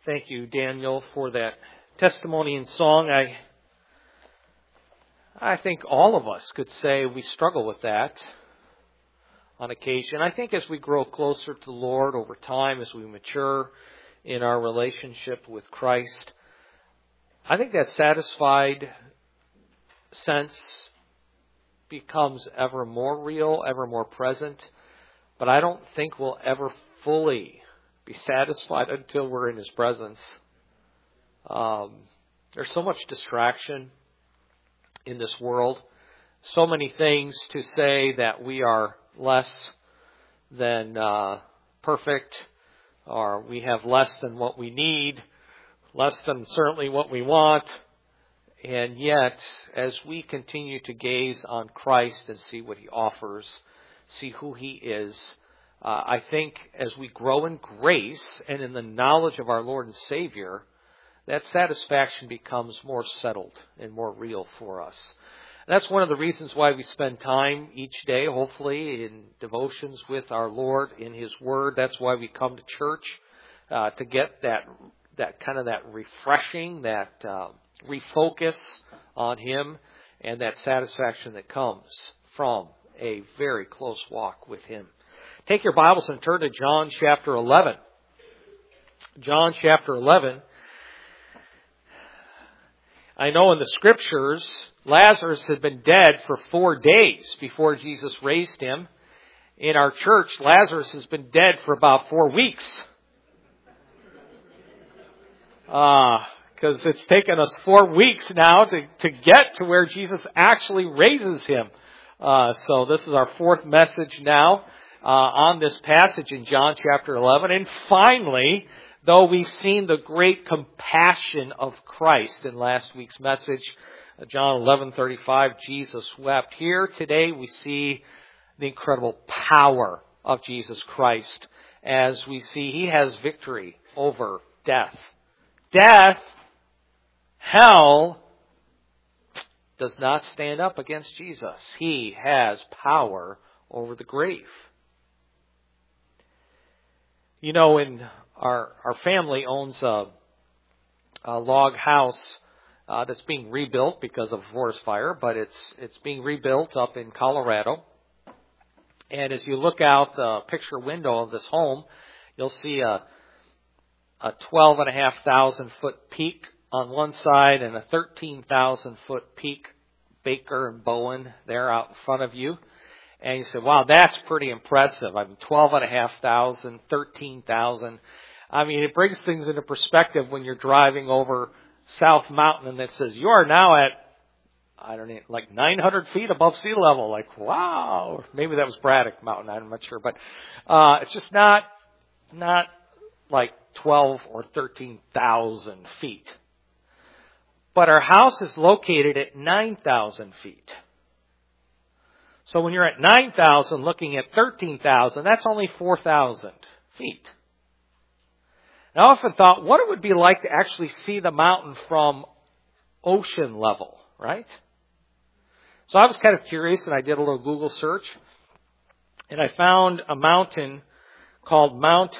Thank you, Daniel, for that testimony and song. I think all of us could say we struggle with that on occasion. I think as we grow closer to the Lord over time, as we mature in our relationship with Christ, I think that satisfied sense becomes ever more real, ever more present. But I don't think we'll ever fully be satisfied until we're in His presence. There's so much distraction in this world. So many things to say that we are less than perfect, or we have less than what we need, less than certainly what we want. And yet, as we continue to gaze on Christ and see what He offers, see who He is, I think as we grow in grace and in the knowledge of our Lord and Savior, that satisfaction becomes more settled and more real for us. That's one of the reasons why we spend time each day, hopefully, in devotions with our Lord in His Word. That's why we come to church, to get that kind of that refreshing, that refocus on Him, and that satisfaction that comes from a very close walk with Him. Take your Bibles and turn to John chapter 11. John chapter 11. I know in the Scriptures, Lazarus had been dead for 4 days before Jesus raised him. In our church, Lazarus has been dead for about 4 weeks. Because it's taken us 4 weeks now to get to where Jesus actually raises him. So this is our fourth message now on this passage in John chapter 11. And finally, though we've seen the great compassion of Christ in last week's message, John 11:35, Jesus wept. Here today we see the incredible power of Jesus Christ as we see He has victory over death. Death, hell, does not stand up against Jesus. He has power over the grave. You know, in our family owns a log house that's being rebuilt because of a forest fire, but it's being rebuilt up in Colorado. And as you look out the picture window of this home, you'll see a 12,500 foot peak on one side and a 13,000 foot peak, Baker and Bowen, there out in front of you. And you say, wow, that's pretty impressive. I mean, 12,500, 13,000. I mean, it brings things into perspective when you're driving over South Mountain and it says, you are now at, I don't know, like 900 feet above sea level. Like, wow. Maybe that was Braddock Mountain. I'm not sure. But it's just not like 12 or 13,000 feet. But our house is located at 9,000 feet. So when you're at 9,000 looking at 13,000, that's only 4,000 feet. And I often thought what it would be like to actually see the mountain from ocean level, right? So I was kind of curious and I did a little Google search. And I found a mountain called Mount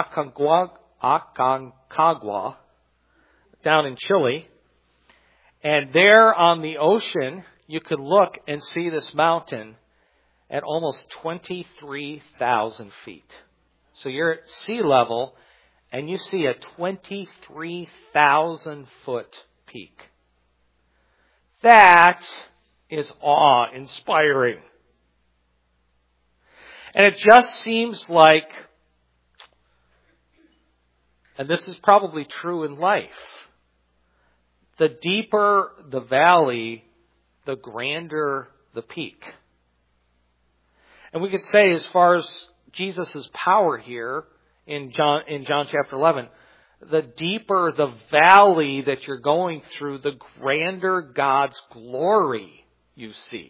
Aconcagua down in Chile. And there on the ocean, you could look and see this mountain at almost 23,000 feet. So you're at sea level and you see a 23,000 foot peak. That is awe-inspiring. And it just seems like, and this is probably true in life, the deeper the valley, the grander the peak. And we could say, as far as Jesus' power here in John chapter 11, the deeper the valley that you're going through, the grander God's glory you see.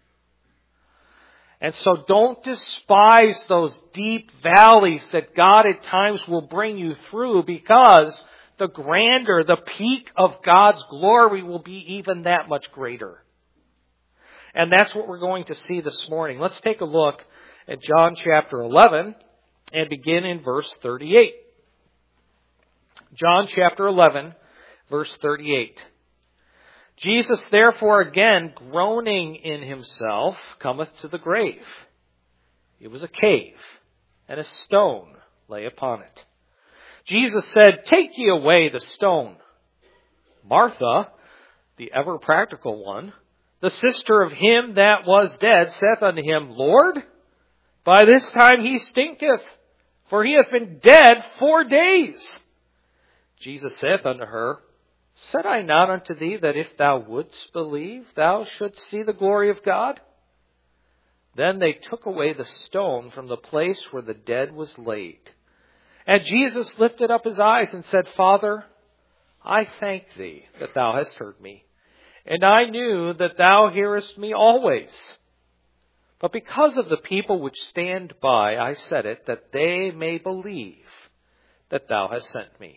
And so don't despise those deep valleys that God at times will bring you through, because the grander, the peak of God's glory will be even that much greater. And that's what we're going to see this morning. Let's take a look at John chapter 11 and begin in verse 38. John chapter 11, verse 38. Jesus therefore again, groaning in himself, cometh to the grave. It was a cave, and a stone lay upon it. Jesus said, Take ye away the stone. Martha, the ever practical one, the sister of him that was dead, saith unto him, Lord, by this time he stinketh, for he hath been dead 4 days. Jesus saith unto her, Said I not unto thee that if thou wouldst believe, thou shouldst see the glory of God? Then they took away the stone from the place where the dead was laid. And Jesus lifted up his eyes and said, Father, I thank thee that thou hast heard me. And I knew that thou hearest me always. But because of the people which stand by, I said it, that they may believe that thou hast sent me.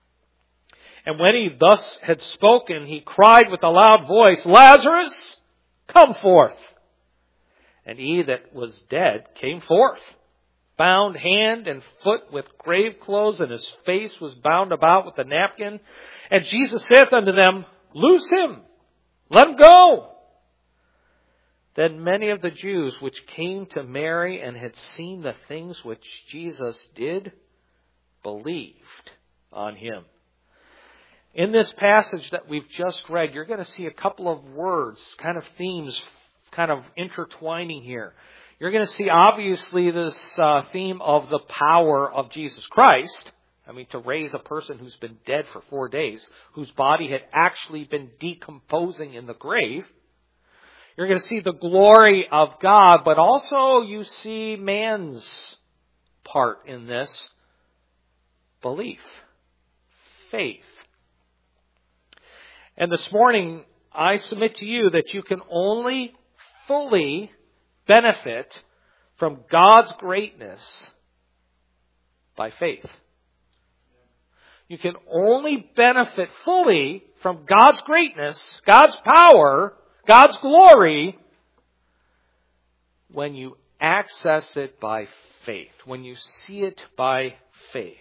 And when he thus had spoken, he cried with a loud voice, Lazarus, come forth. And he that was dead came forth, bound hand and foot with grave clothes, and his face was bound about with a napkin. And Jesus saith unto them, Loose him, let him go. Then many of the Jews which came to Mary and had seen the things which Jesus did, believed on him. In this passage that we've just read, you're going to see a couple of words, kind of themes, kind of intertwining here. You're going to see obviously this theme of the power of Jesus Christ. I mean, to raise a person who's been dead for 4 days, whose body had actually been decomposing in the grave. You're going to see the glory of God, but also you see man's part in this: belief, faith. And this morning, I submit to you that you can only fully benefit from God's greatness by faith. You can only benefit fully from God's greatness, God's power, God's glory, when you access it by faith, when you see it by faith.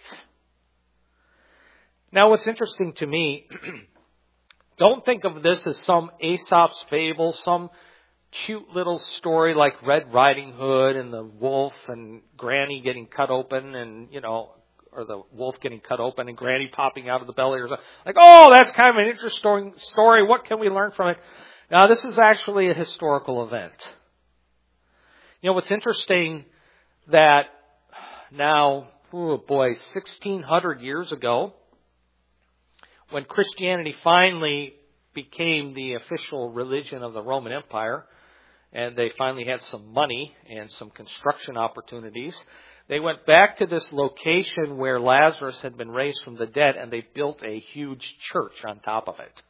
Now, what's interesting to me, don't think of this as some Aesop's fable, some cute little story like Red Riding Hood and the wolf and Granny getting cut open and, or the wolf getting cut open and Granny popping out of the belly or something. Like, oh, that's kind of an interesting story. What can we learn from it? Now, this is actually a historical event. What's interesting that now, 1,600 years ago, when Christianity finally became the official religion of the Roman Empire, and they finally had some money and some construction opportunities, they went back to this location where Lazarus had been raised from the dead, and they built a huge church on top of it.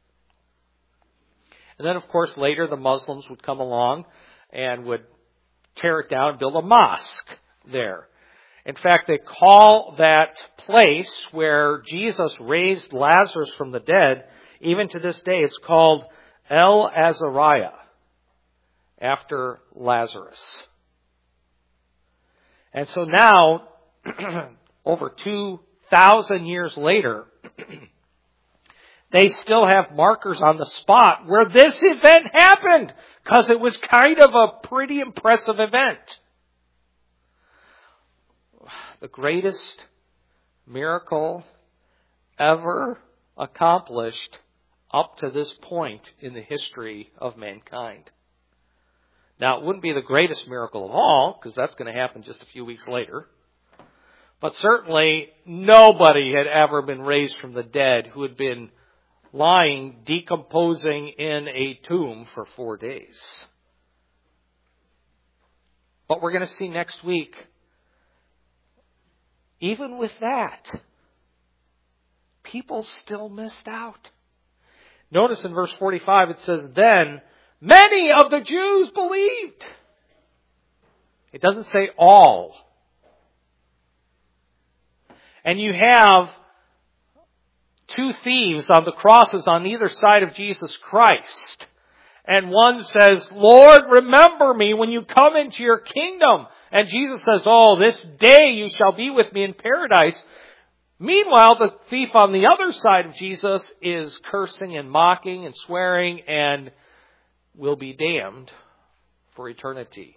And then, of course, later the Muslims would come along and would tear it down and build a mosque there. In fact, they call that place where Jesus raised Lazarus from the dead, even to this day, it's called El Azariah, after Lazarus. And so now, over 2,000 years later, they still have markers on the spot where this event happened, because it was kind of a pretty impressive event. The greatest miracle ever accomplished up to this point in the history of mankind. Now, it wouldn't be the greatest miracle of all, because that's going to happen just a few weeks later. But certainly, nobody had ever been raised from the dead who had been lying, decomposing in a tomb for 4 days. But we're going to see next week, even with that, people still missed out. Notice in verse 45 it says, Then many of the Jews believed. It doesn't say all. And you have two thieves on the crosses on either side of Jesus Christ. And one says, Lord, remember me when you come into your kingdom. And Jesus says, oh, this day you shall be with me in paradise. Meanwhile, the thief on the other side of Jesus is cursing and mocking and swearing and will be damned for eternity.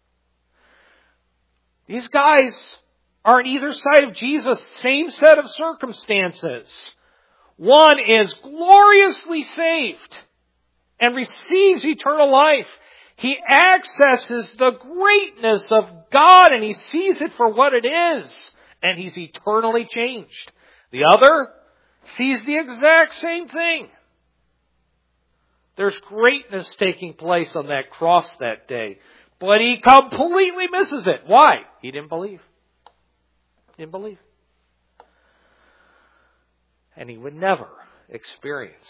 These guys are on either side of Jesus, same set of circumstances. One is gloriously saved and receives eternal life. He accesses the greatness of God and he sees it for what it is. And he's eternally changed. The other sees the exact same thing. There's greatness taking place on that cross that day. But he completely misses it. Why? He didn't believe. Didn't believe. And he would never experience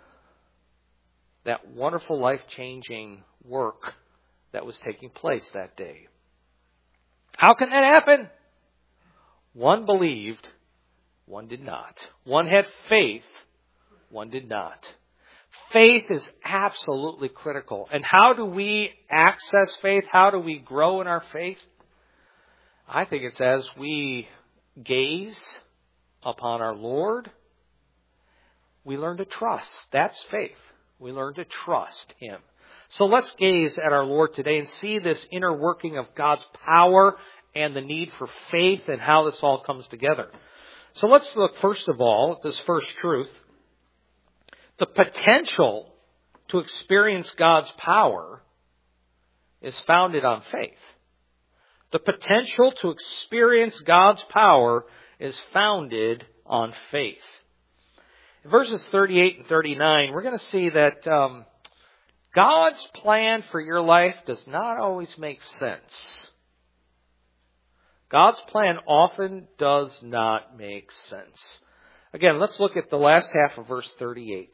that wonderful life-changing work that was taking place that day. How can that happen? One believed, one did not. One had faith, one did not. Faith is absolutely critical. And how do we access faith? How do we grow in our faith? I think it's as we gaze upon our Lord, we learn to trust. That's faith. We learn to trust Him. So let's gaze at our Lord today and see this inner working of God's power and the need for faith and how this all comes together. So let's look first of all at this first truth. The potential to experience God's power is founded on faith. The potential to experience God's power is founded on faith. In verses 38 and 39, we're going to see that God's plan for your life does not always make sense. God's plan often does not make sense. Again, let's look at the last half of verse 38.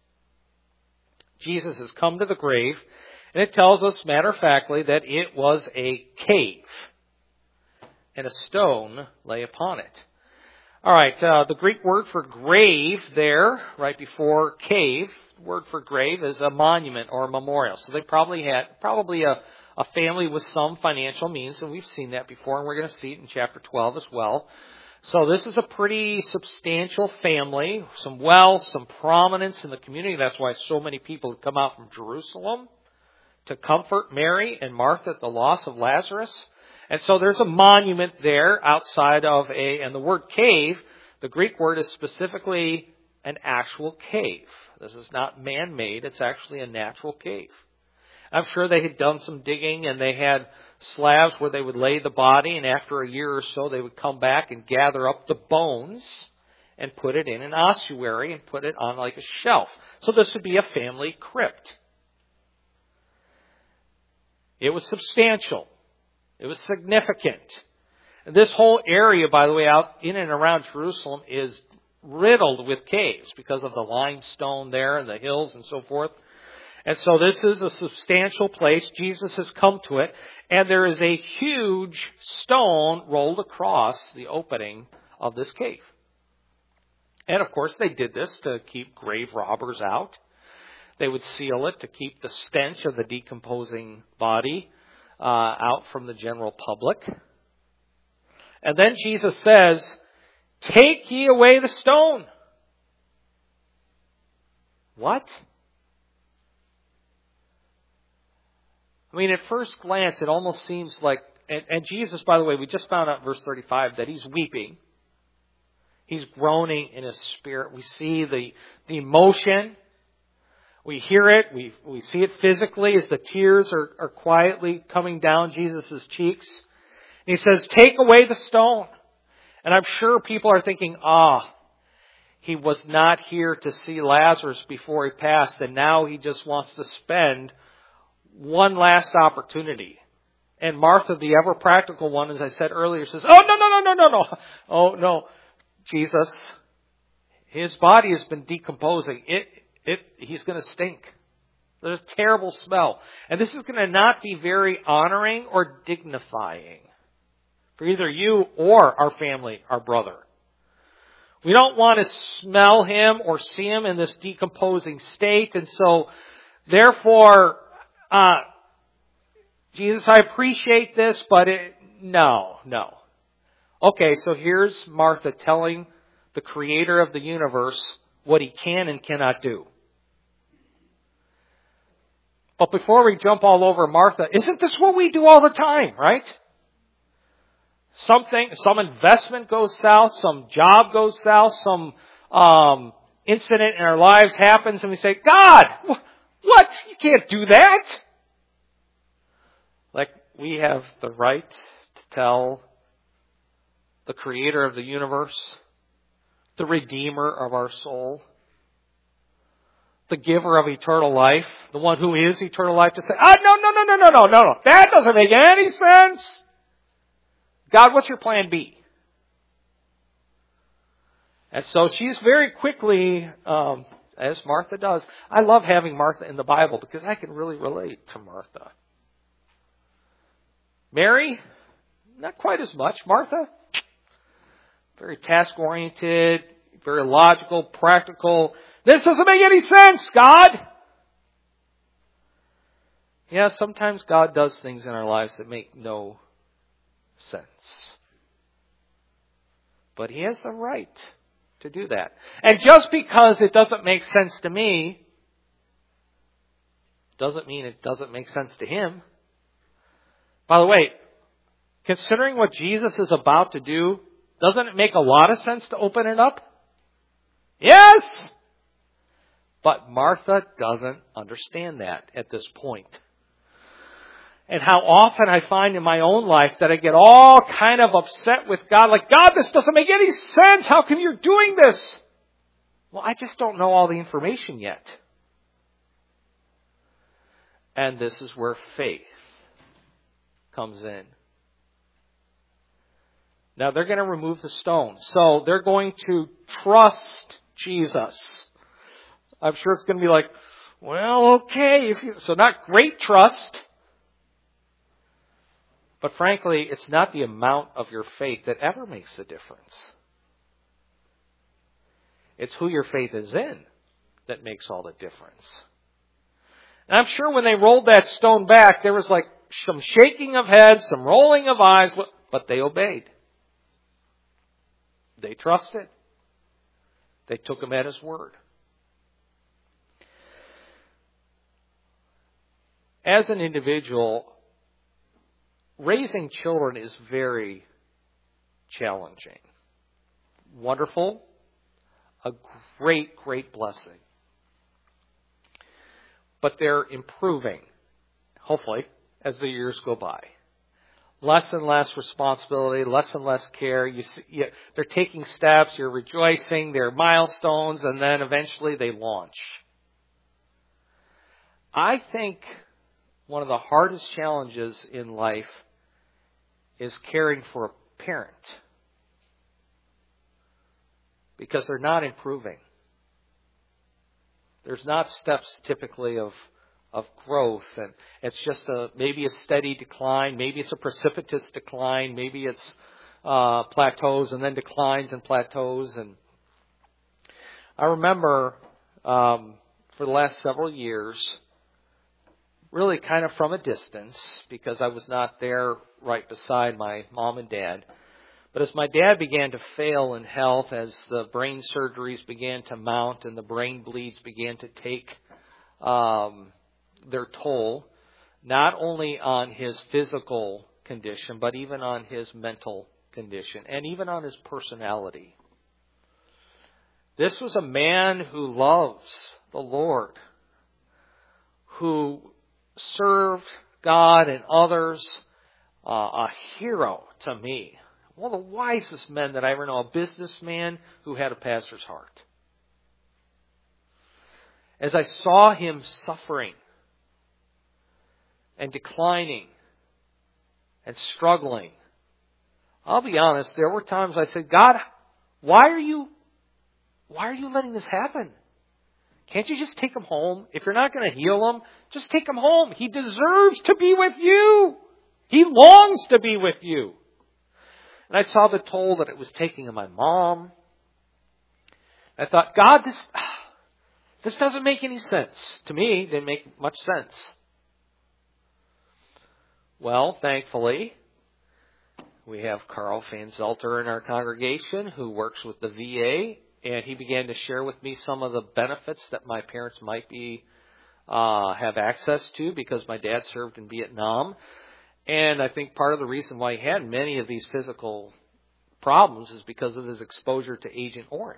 Jesus has come to the grave, and it tells us, matter-of-factly, that it was a cave, and a stone lay upon it. All right, the Greek word for grave there, right before cave, the word for grave is a monument or a memorial. So they probably had a family with some financial means, and we've seen that before, and we're going to see it in chapter 12 as well. So this is a pretty substantial family, some wealth, some prominence in the community. That's why so many people have come out from Jerusalem to comfort Mary and Martha at the loss of Lazarus. And so there's a monument there outside of and the word cave, the Greek word is specifically an actual cave. This is not man-made, it's actually a natural cave. I'm sure they had done some digging and they had slabs where they would lay the body, and after a year or so they would come back and gather up the bones and put it in an ossuary and put it on like a shelf. So this would be a family crypt. It was substantial. It was significant. And this whole area, by the way, out in and around Jerusalem is riddled with caves because of the limestone there and the hills and so forth. And so this is a substantial place. Jesus has come to it. And there is a huge stone rolled across the opening of this cave. And of course they did this to keep grave robbers out. They would seal it to keep the stench of the decomposing body out from the general public. And then Jesus says, "Take ye away the stone." What? I mean, at first glance, it almost seems like, and Jesus, by the way, we just found out in verse 35 that He's weeping. He's groaning in His spirit. We see the emotion. We hear it. We see it physically as the tears are quietly coming down Jesus' cheeks. And He says, "Take away the stone." And I'm sure people are thinking, He was not here to see Lazarus before he passed, and now He just wants to spend one last opportunity. And Martha, the ever practical one, as I said earlier, says, no. Oh, no. Jesus, His body has been decomposing. He's going to stink. There's a terrible smell. And this is going to not be very honoring or dignifying for either you or our family, our brother. We don't want to smell him or see him in this decomposing state. And so, therefore, Jesus, I appreciate this, but no. Okay, so here's Martha telling the Creator of the universe, what He can and cannot do. But before we jump all over Martha, isn't this what we do all the time, right? Some investment goes south, some job goes south, some incident in our lives happens, and we say, God, what? You can't do that. Like we have the right to tell the Creator of the universe, the Redeemer of our soul, the giver of eternal life, the one who is eternal life, to say, no. That doesn't make any sense. God, what's your plan B? And so she's very quickly, as Martha does. I love having Martha in the Bible because I can really relate to Martha. Mary, not quite as much. Martha, very task-oriented, very logical, practical. This doesn't make any sense, God. Yeah, sometimes God does things in our lives that make no sense. But He has the right to do that. And just because it doesn't make sense to me, doesn't mean it doesn't make sense to Him. By the way, considering what Jesus is about to do, doesn't it make a lot of sense to open it up? Yes! But Martha doesn't understand that at this point. And how often I find in my own life that I get all kind of upset with God, like, God, this doesn't make any sense. How come you're doing this? Well, I just don't know all the information yet. And this is where faith comes in. Now they're going to remove the stone. So they're going to trust Jesus. I'm sure it's going to be like, well, okay. So not great trust. But frankly, it's not the amount of your faith that ever makes the difference. It's who your faith is in that makes all the difference. And I'm sure when they rolled that stone back, there was like some shaking of heads, some rolling of eyes, but they obeyed. They trusted. They took Him at His word. As an individual, raising children is very challenging. Wonderful. A great, great blessing. But they're improving, hopefully, as the years go by. Less and less responsibility, less and less care. They're taking steps, you're rejoicing, they're milestones, and then eventually they launch. I think one of the hardest challenges in life is caring for a parent. Because they're not improving. There's not steps typically of growth, and it's just maybe a steady decline, maybe it's a precipitous decline, maybe it's plateaus and then declines and plateaus. And I remember for the last several years, really kind of from a distance, because I was not there right beside my mom and dad. But as my dad began to fail in health, as the brain surgeries began to mount and the brain bleeds began to take their toll, not only on his physical condition, but even on his mental condition and even on his personality. This was a man who loves the Lord, who served God and others, a hero to me. One of the wisest men that I ever know, a businessman who had a pastor's heart. As I saw him suffering and declining and struggling, I'll be honest, there were times I said, God, why are you letting this happen? Can't you just take him home? If you're not going to heal him, just take him home. He deserves to be with you. He longs to be with you. And I saw the toll that it was taking on my mom. I thought, God, this doesn't make any sense. To me, it didn't make much sense. Well, thankfully, We have Carl Van Zelter in our congregation who works with the VA, and he began to share with me some of the benefits that my parents might have access to because my dad served in Vietnam. And I think part of the reason why he had many of these physical problems is because of his exposure to Agent Orange.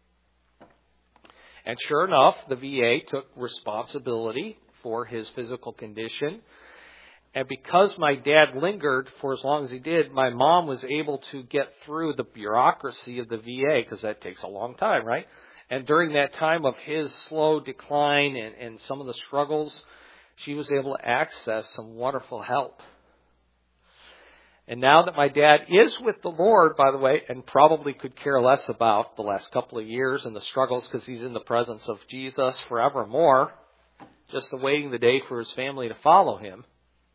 And sure enough, the VA took responsibility for his physical condition. And because my dad lingered for as long as he did, my mom was able to get through the bureaucracy of the VA, because that takes a long time, right? And during that time of his slow decline and some of the struggles, she was able to access some wonderful help. And now that my dad is with the Lord, by the way, and probably could care less about the last couple of years and the struggles because he's in the presence of Jesus forevermore, just awaiting the day for his family to follow him.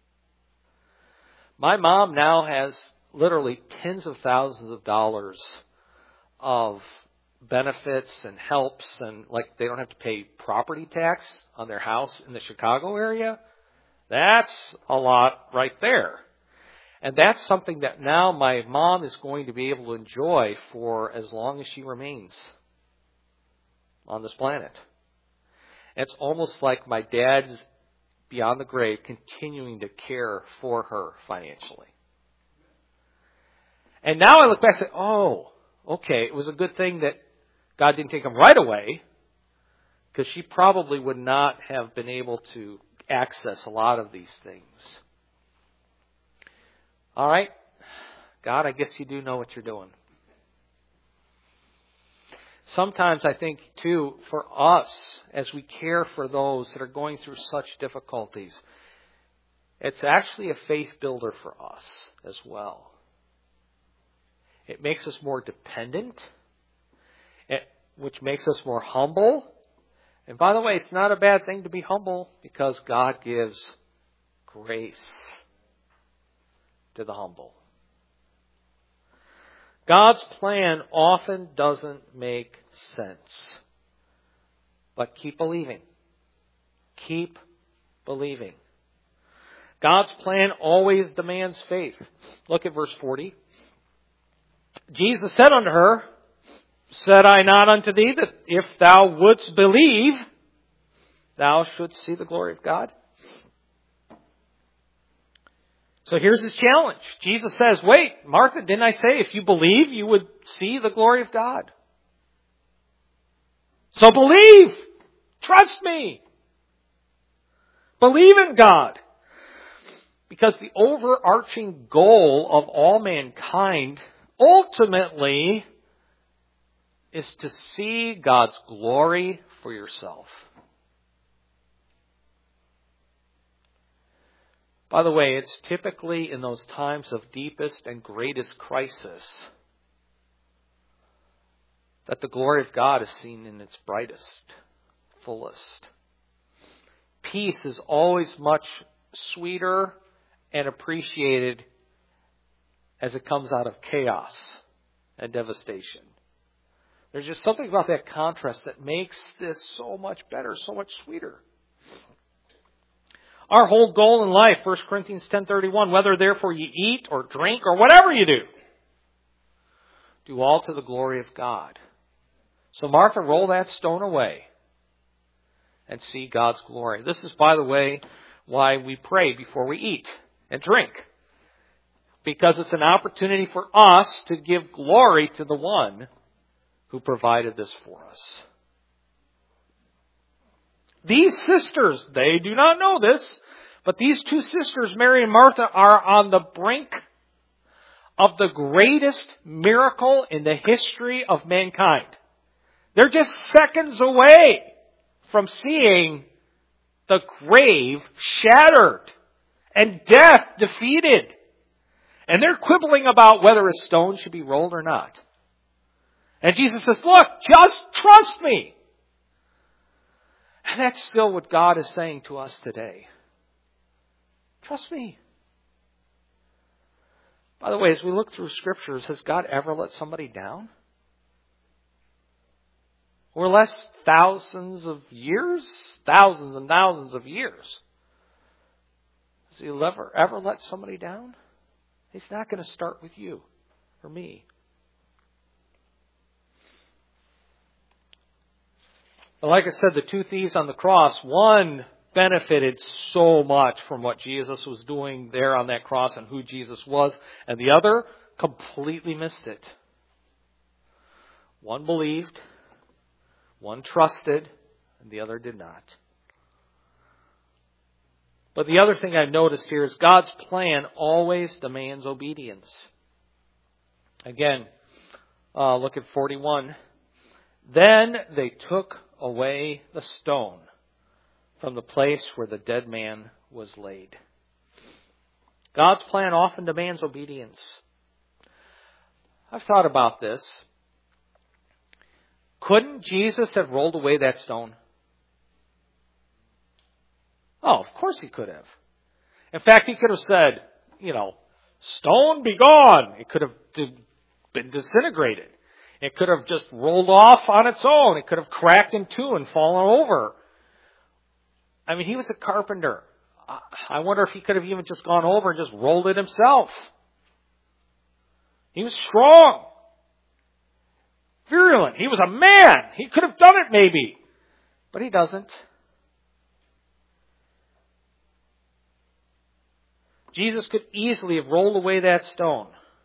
My mom now has literally tens of thousands of dollars of benefits and helps, and like they don't have to pay property tax on their house in the Chicago area. That's a lot right there. And that's something that now my mom is going to be able to enjoy for as long as she remains on this planet. It's almost like my dad's beyond the grave continuing to care for her financially. And now I look back and say, oh, okay, it was a good thing that God didn't take him right away, because she probably would not have been able to access a lot of these things. All right, God, I guess you do know what you're doing. Sometimes I think, too, for us, as we care for those that are going through such difficulties, it's actually a faith builder for us as well. It makes us more dependent, which makes us more humble. And by the way, it's not a bad thing to be humble, because God gives grace to the humble. God's plan often doesn't make sense. But keep believing. Keep believing. God's plan always demands faith. Look at verse 40. Jesus said unto her, said I not unto thee that if thou wouldst believe, thou shouldst see the glory of God? So here's his challenge. Jesus says, wait, Martha, didn't I say if you believe, you would see the glory of God? So believe. Trust me. Believe in God. Because the overarching goal of all mankind ultimately is to see God's glory for yourself. By the way, it's typically in those times of deepest and greatest crisis that the glory of God is seen in its brightest, fullest. Peace is always much sweeter and appreciated as it comes out of chaos and devastation. There's just something about that contrast that makes this so much better, so much sweeter. Our whole goal in life, 1 Corinthians 10:31, whether therefore you eat or drink or whatever you do all to the glory of God. So Martha, roll that stone away and see God's glory. This is, by the way, why we pray before we eat and drink. Because it's an opportunity for us to give glory to the one who provided this for us. These sisters, they do not know this, but these two sisters, Mary and Martha, are on the brink of the greatest miracle in the history of mankind. They're just seconds away from seeing the grave shattered and death defeated. And they're quibbling about whether a stone should be rolled or not. And Jesus says, look, just trust me. And that's still what God is saying to us today. Trust me. By the way, as we look through Scriptures, has God ever let somebody down? Or less thousands of years? Thousands and thousands of years. Has He ever let somebody down? He's not going to start with you or me. But like I said, the two thieves on the cross, one benefited so much from what Jesus was doing there on that cross and who Jesus was, and the other completely missed it. One believed, one trusted, and the other did not. But the other thing I've noticed here is God's plan always demands obedience. Again, look at 41. Then they took away the stone from the place where the dead man was laid. God's plan often demands obedience. I've thought about this. Couldn't Jesus have rolled away that stone? Oh, of course he could have. In fact, he could have said, stone be gone. It could have been disintegrated. It could have just rolled off on its own. It could have cracked in two and fallen over. I mean, he was a carpenter. I wonder if he could have even just gone over and just rolled it himself. He was strong. Virulent. He was a man. He could have done it maybe. But he doesn't. Jesus could easily have rolled away that stone.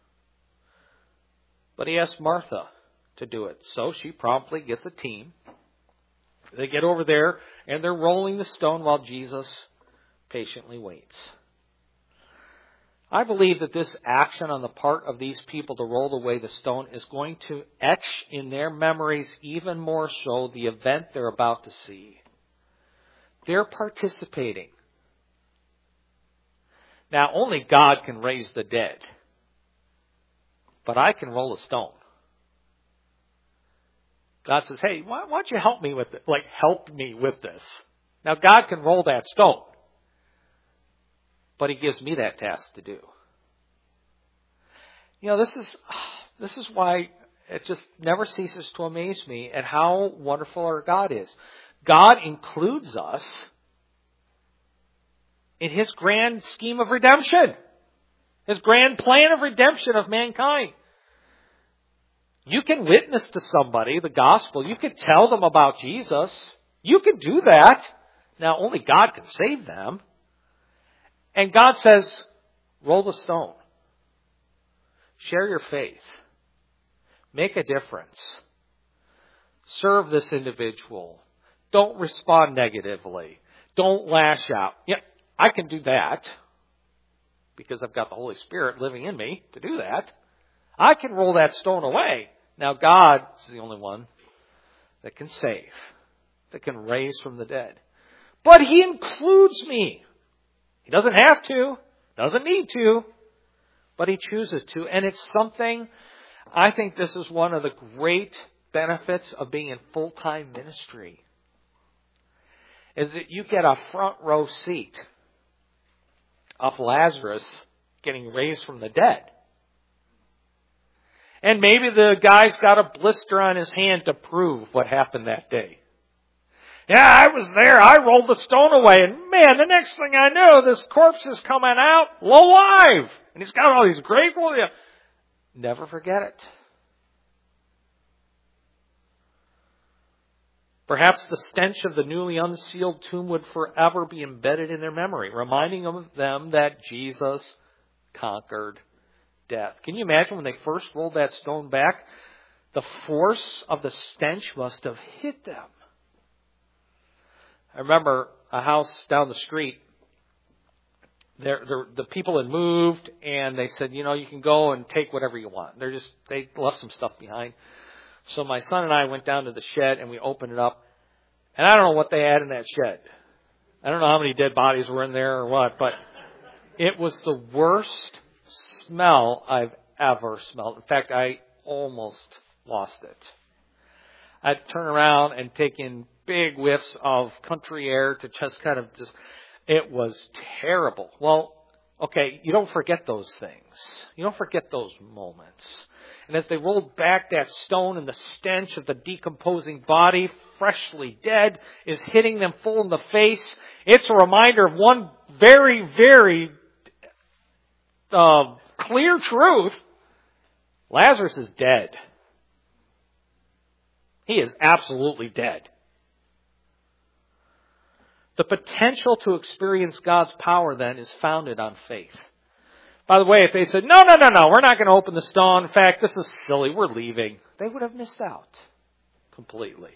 But he asked Martha to do it. So she promptly gets a team. They get over there and they're rolling the stone while Jesus patiently waits. I believe that this action on the part of these people to roll away the stone is going to etch in their memories even more so the event they're about to see. They're participating. Now, only God can raise the dead. But I can roll a stone. God says, hey, why don't you help me with it? Help me with this. Now, God can roll that stone. But he gives me that task to do. This is why it just never ceases to amaze me at how wonderful our God is. God includes us in His grand scheme of redemption. His grand plan of redemption of mankind. You can witness to somebody the gospel. You can tell them about Jesus. You can do that. Now, only God can save them. And God says, roll the stone. Share your faith. Make a difference. Serve this individual. Don't respond negatively. Don't lash out. Yeah, I can do that because I've got the Holy Spirit living in me to do that. I can roll that stone away. Now God is the only one that can save, that can raise from the dead. But He includes me. He doesn't have to, doesn't need to, but He chooses to. And it's something, I think this is one of the great benefits of being in full-time ministry, is that you get a front row seat of Lazarus getting raised from the dead. And maybe the guy's got a blister on his hand to prove what happened that day. Yeah, I was there. I rolled the stone away. And man, the next thing I know, this corpse is coming out alive. And he's got all these great... Never forget it. Perhaps the stench of the newly unsealed tomb would forever be embedded in their memory, reminding them that Jesus conquered death. Can you imagine when they first rolled that stone back? The force of the stench must have hit them. I remember a house down the street. The people had moved, and they said, you can go and take whatever you want. They left some stuff behind. So my son and I went down to the shed, and we opened it up. And I don't know what they had in that shed. I don't know how many dead bodies were in there or what, but it was the worst smell I've ever smelled. In fact, I almost lost it. I had to turn around and take in big whiffs of country air to just it was terrible. Well, okay, you don't forget those things. You don't forget those moments. And as they rolled back that stone and the stench of the decomposing body, freshly dead, is hitting them full in the face, it's a reminder of one very, very clear truth. Lazarus is dead. He is absolutely dead. The potential to experience God's power then is founded on faith. By the way, if they said, no, we're not going to open the stone. In fact, this is silly. We're leaving. They would have missed out completely.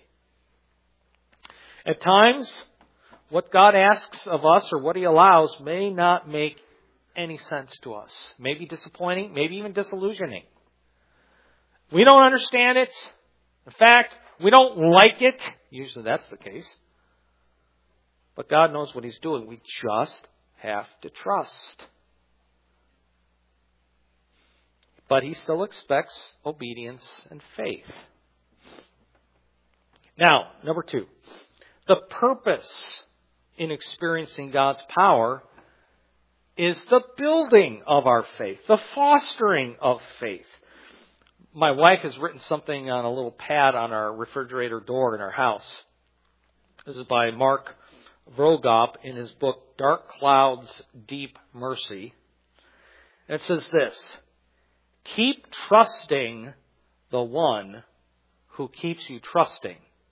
At times, what God asks of us or what He allows may not make any sense to us. Maybe disappointing, maybe even disillusioning. We don't understand it. In fact, we don't like it. Usually that's the case. But God knows what He's doing. We just have to trust. But He still expects obedience and faith. Now, number 2. The purpose in experiencing God's power is the building of our faith, the fostering of faith. My wife has written something on a little pad on our refrigerator door in our house. This is by Mark Vroegop in his book, Dark Clouds, Deep Mercy. And it says this: keep trusting the one who keeps you trusting.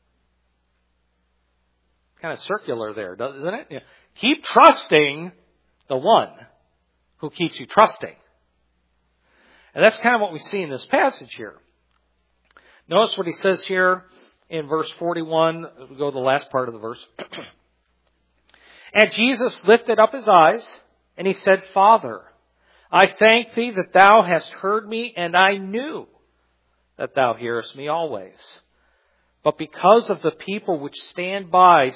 Kind of circular there, doesn't it? Yeah. Keep trusting the one who keeps you trusting. And that's kind of what we see in this passage here. Notice what he says here in verse 41. We go to the last part of the verse. And Jesus lifted up his eyes, and he said, Father, I thank thee that thou hast heard me, and I knew that thou hearest me always. But because of the people which stand by,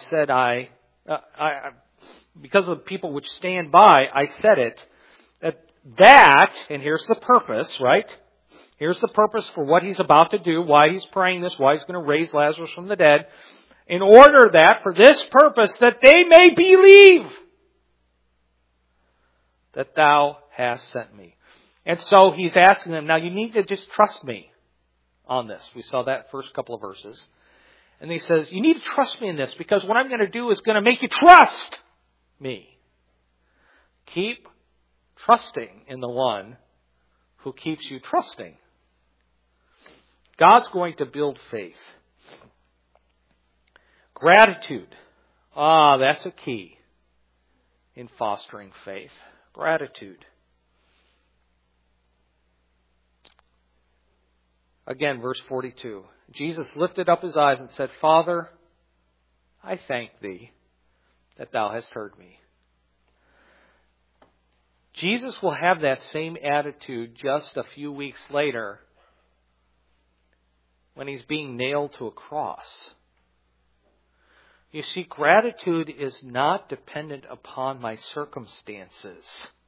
because of the people which stand by, I said it, that, and here's the purpose, right? Here's the purpose for what he's about to do, why he's praying this, why he's going to raise Lazarus from the dead. In order that, for this purpose, that they may believe that thou hast sent me. And so he's asking them, now you need to just trust me on this. We saw that first couple of verses. And he says, you need to trust me in this, because what I'm going to do is going to make you trust me. Keep trusting in the one who keeps you trusting. God's going to build faith. Gratitude. That's a key in fostering faith. Gratitude. Again, verse 42. Jesus lifted up his eyes and said, Father, I thank thee that thou hast heard me. Jesus will have that same attitude just a few weeks later when he's being nailed to a cross. You see, gratitude is not dependent upon my circumstances.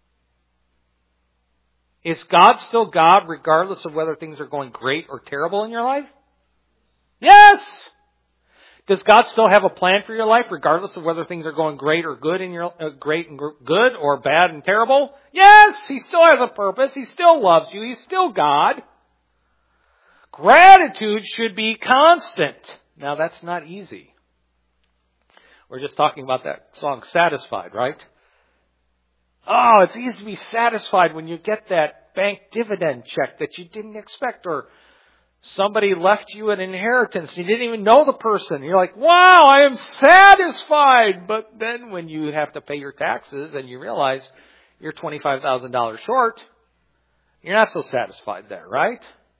Is God still God regardless of whether things are going great or terrible in your life? Yes! Does God still have a plan for your life regardless of whether things are going great or good in your great and good or bad and terrible? Yes! He still has a purpose. He still loves you. He's still God. Gratitude should be constant. Now that's not easy. We're just talking about that song, Satisfied, right? Oh, it's easy to be satisfied when you get that bank dividend check that you didn't expect, or somebody left you an inheritance. You didn't even know the person. You're like, wow, I am satisfied. But then when you have to pay your taxes and you realize you're $25,000 short, you're not so satisfied there, right?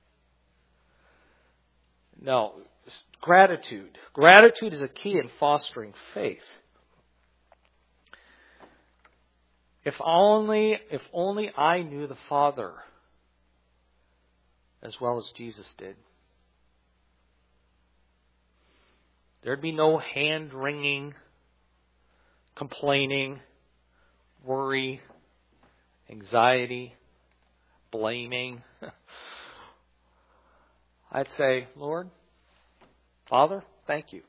No. Gratitude. Gratitude is a key in fostering faith. If only I knew the Father as well as Jesus did. There'd be no hand-wringing, complaining, worry, anxiety, blaming. I'd say, Lord, Father, thank you.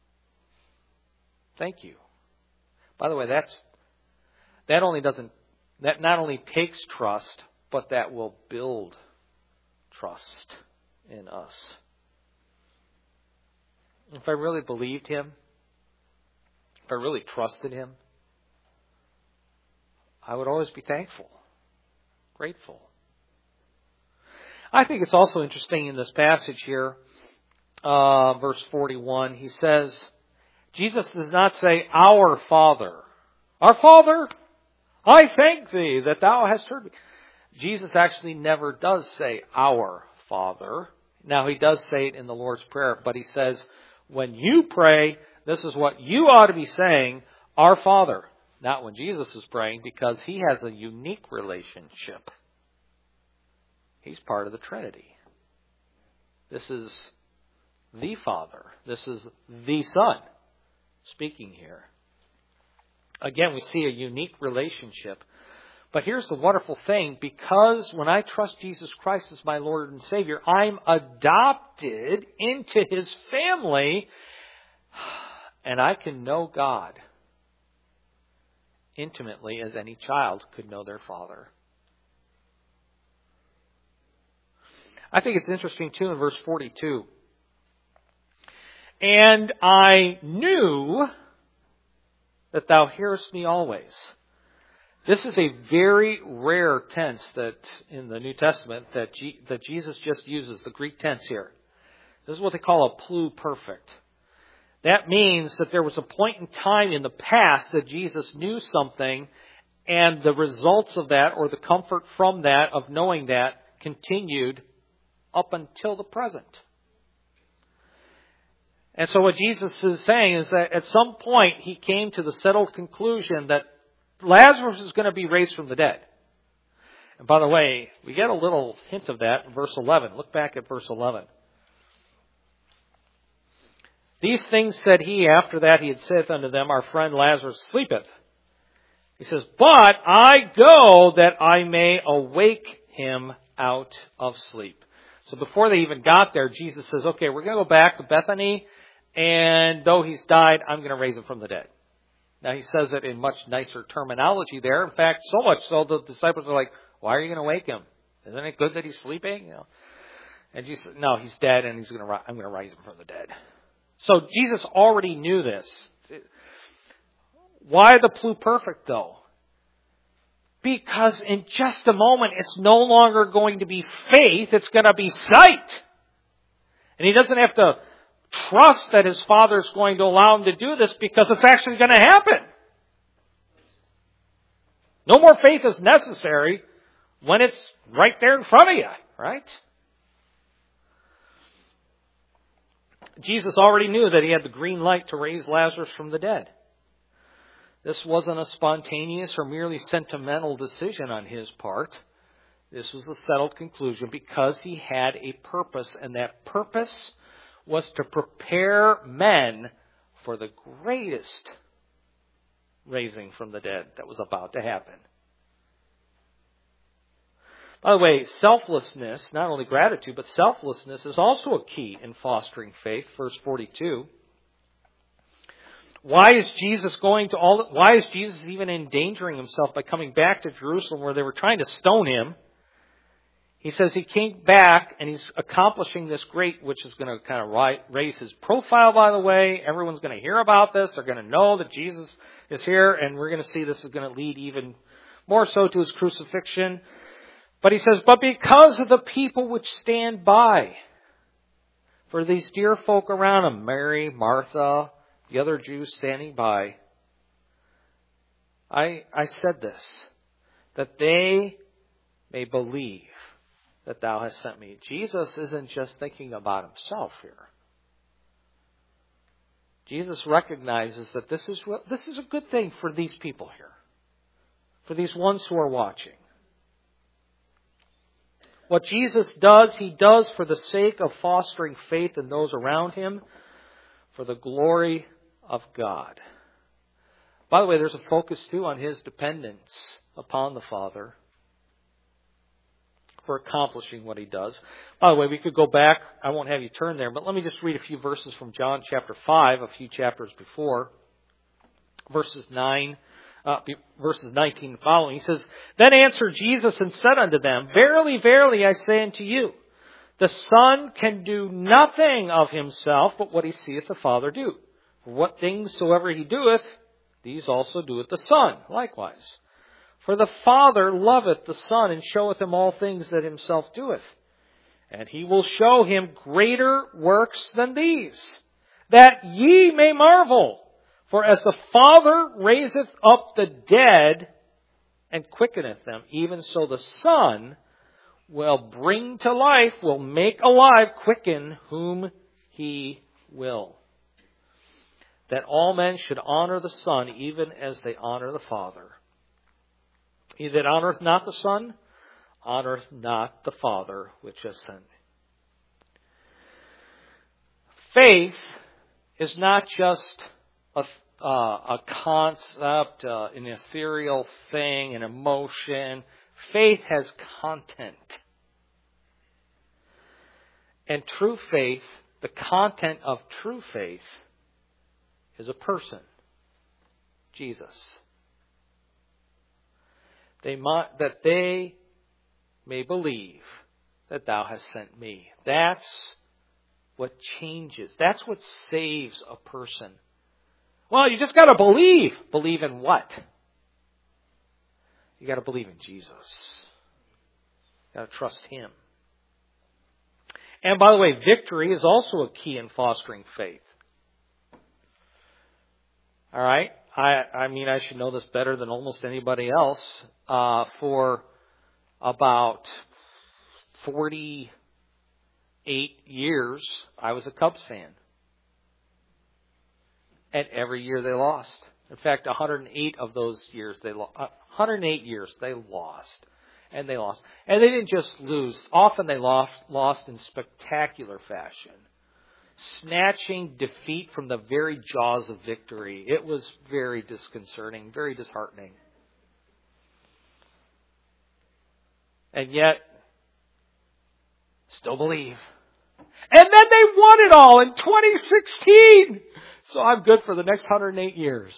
Thank you. By the way, that not only takes trust, but that will build trust in us. If I really believed Him, if I really trusted Him, I would always be thankful. Grateful. I think it's also interesting in this passage here, verse 41, he says, Jesus does not say, our Father. Our Father, I thank thee that thou hast heard me. Jesus actually never does say, our Father. Now, he does say it in the Lord's Prayer, but he says, when you pray, this is what you ought to be saying, our Father. Not when Jesus is praying, because he has a unique relationship. He's part of the Trinity. This is the Father. This is the Son speaking here. Again, we see a unique relationship. But here's the wonderful thing. Because when I trust Jesus Christ as my Lord and Savior, I'm adopted into His family, and I can know God intimately as any child could know their father. I think it's interesting too in verse 42. And I knew that thou hearest me always. This is a very rare tense that in the New Testament that Jesus just uses, the Greek tense here. This is what they call a pluperfect. That means that there was a point in time in the past that Jesus knew something, and the results of that, or the comfort from that, of knowing that, continued up until the present. And so what Jesus is saying is that at some point he came to the settled conclusion that Lazarus is going to be raised from the dead. And by the way, we get a little hint of that in verse 11. Look back at verse 11. These things said he, after that he had said unto them, our friend Lazarus sleepeth. He says, but I go that I may awake him out of sleep. So before they even got there, Jesus says, okay, we're going to go back to Bethany, and though he's died, I'm going to raise him from the dead. Now he says it in much nicer terminology there. In fact, so much so the disciples are like, why are you going to wake him? Isn't it good that he's sleeping? You know? And Jesus said, no, he's dead, and I'm going to raise him from the dead. So Jesus already knew this. Why the pluperfect though? Because in just a moment, it's no longer going to be faith, it's going to be sight. And he doesn't have to trust that his Father is going to allow him to do this because it's actually going to happen. No more faith is necessary when it's right there in front of you, right? Jesus already knew that he had the green light to raise Lazarus from the dead. This wasn't a spontaneous or merely sentimental decision on his part. This was a settled conclusion because he had a purpose, and that purpose was to prepare men for the greatest raising from the dead that was about to happen. By the way, selflessness, not only gratitude, but selflessness is also a key in fostering faith. Verse 42. Why is Jesus even endangering himself by coming back to Jerusalem where they were trying to stone him? He says he came back and he's accomplishing this great, which is going to kind of raise his profile, by the way. Everyone's going to hear about this. They're going to know that Jesus is here, and we're going to see this is going to lead even more so to his crucifixion. But he says, but because of the people which stand by, for these dear folk around him, Mary, Martha, the other Jews standing by, I said this, that they may believe that thou hast sent me. Jesus isn't just thinking about himself here. Jesus recognizes that this is a good thing for these people here, for these ones who are watching. What Jesus does, he does for the sake of fostering faith in those around him, for the glory of God. By the way, there's a focus too on his dependence upon the Father for accomplishing what he does. By the way, we could go back. I won't have you turn there, but let me just read a few verses from John chapter 5, a few chapters before. Verses 19 and following. He says, then answered Jesus and said unto them, verily, verily, I say unto you, the Son can do nothing of himself but what he seeth the Father do. For what things soever he doeth, these also doeth the Son likewise. For the Father loveth the Son, and showeth him all things that himself doeth. And he will show him greater works than these, that ye may marvel. For as the Father raiseth up the dead, and quickeneth them, even so the Son will bring to life, will make alive, quicken whom he will. That all men should honor the Son, even as they honor the Father. He that honoreth not the Son, honoreth not the Father which has sent me. Faith is not just a concept, an ethereal thing, an emotion. Faith has content. And true faith, the content of true faith, is a person, Jesus. That they may believe that thou hast sent me. That's what changes. That's what saves a person. Well, you just got to believe. Believe in what? You got to believe in Jesus. You got to trust Him. And by the way, victory is also a key in fostering faith. All right? I mean, I should know this better than almost anybody else. For about 48 years, I was a Cubs fan. And every year they lost. In fact, 108 of those years they lost. 108 years they lost. And they lost. And they didn't just lose. Often they lost in spectacular fashion. Snatching defeat from the very jaws of victory. It was very disconcerting, very disheartening. And yet, still believe. And then they won it all in 2016. So I'm good for the next 108 years.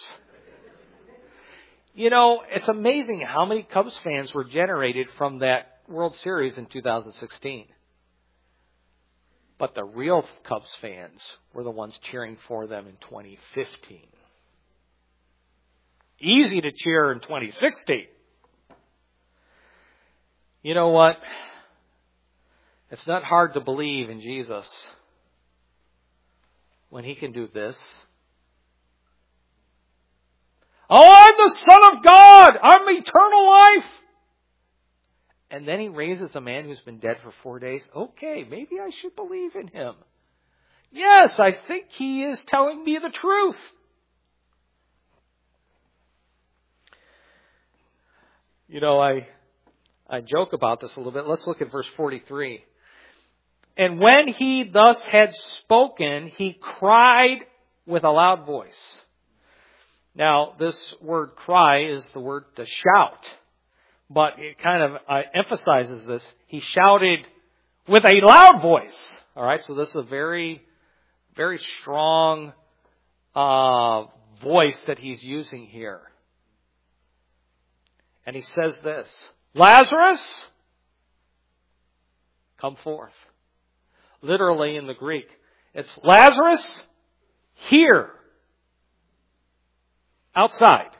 You know, it's amazing how many Cubs fans were generated from that World Series in 2016. But the real Cubs fans were the ones cheering for them in 2015. Easy to cheer in 2016. You know what? It's not hard to believe in Jesus when He can do this. Oh, I'm the Son of God! I'm eternal life! And then He raises a man who's been dead for 4 days. Okay, maybe I should believe in Him. Yes, I think He is telling me the truth. You know, I joke about this a little bit. Let's look at verse 43. And when He thus had spoken, He cried with a loud voice. Now, this word cry is the word to shout. But it kind of emphasizes this. He shouted with a loud voice. All right, so this is a very, very strong voice that He's using here. And He says this, Lazarus, come forth. Literally in the Greek, it's Lazarus, here, outside.